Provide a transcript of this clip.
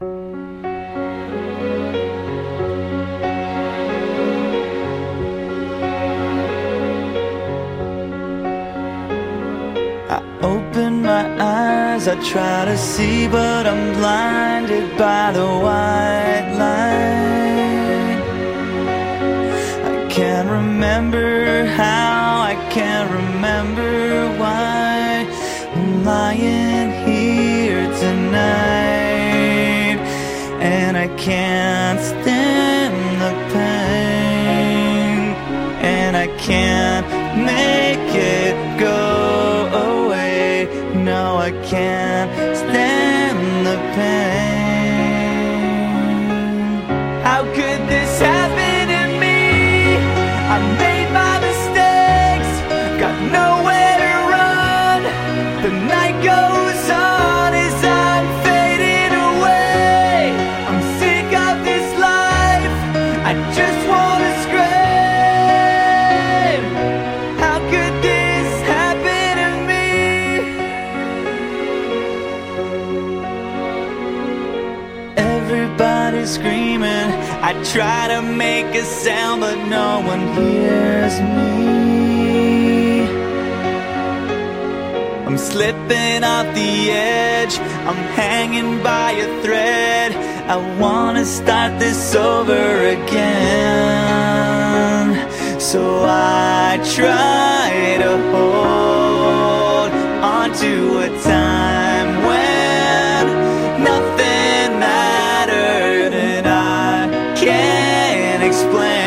I open my eyes, I try to see, but I'm blinded by the white light. I can't remember how, I can't remember why I'm lying here tonight, and I can't stand the pain, and I can't make it go away. No, I can't stand the pain. How could this happen to me? I made my mistakes, got nowhere to run. The night goes on as I'm fading away. I'm sick of this life, I just wanna scream. How could this happen to me? Everybody's screaming, I try to make a sound, but no one hears me. I'm slipping off the edge, I'm hanging by a thread. I wanna start this over again, so I try to hold on to a time when nothing mattered, and I can't explain